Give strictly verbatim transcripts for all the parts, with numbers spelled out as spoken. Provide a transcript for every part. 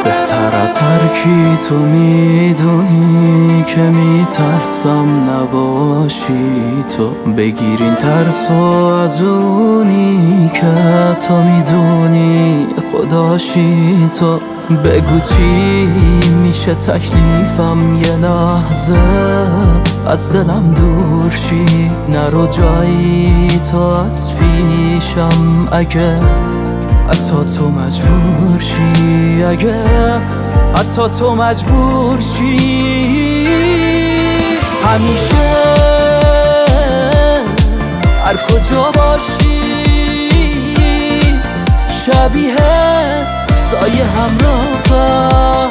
بهتر از هر کی تو میدونی که میترسم نباشی تو. بگیرین ترسو از اونی که تو میدونی خداشی تو. بگو چی میشه تکلیفم یه لحظه از دلم دور شی. نرو جایی تو از پیشم اگه حتی تو مجبور شی. اگه حتی تو مجبور شی. همیشه هر کجا باشی شبیه سایه همرازم.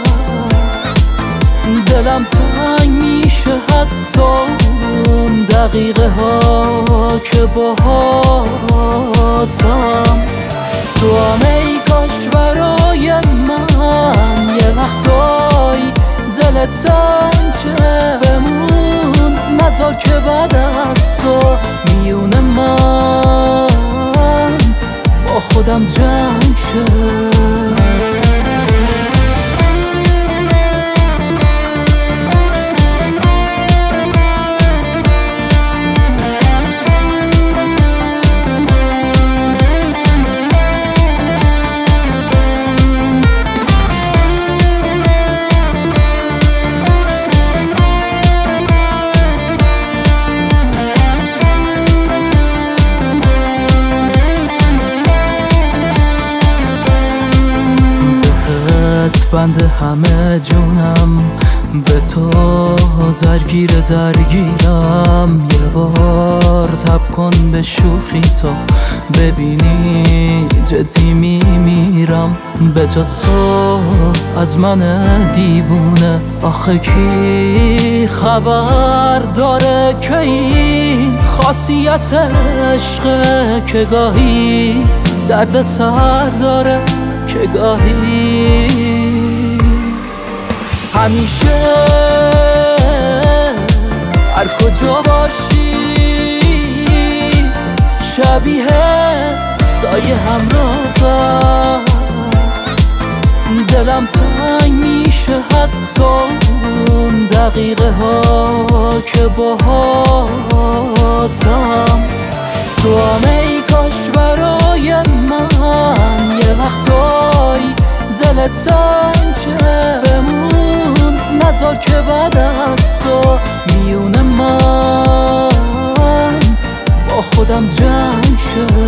دلم تنگ میشه حتی اون دقیقه ها که باهاتم. تو هم ای کاش برای من یه وقتایی دلت تنگه بمون. نذار که بعد از تو میون من با خودم جنگ شه. بنده همه جونم به تو درگیر درگیرم. یه بار تب کن به شوخی تو ببینی جدی میمیرم. به جز تو از من دیوونه آخه کی خبر داره که این خاصیت عشقه که گاهی درد سر داره که گاهی. همیشه هر کجا باشی شبیه سایه همرازم. دلم تنگ میشه حتی اون دقیقه ها که باهاتم. تو هم ای کاش برای من یه وقتایی دلت تنگه بمون. نذار که بعد از تو میون من با خودم جنگ شه.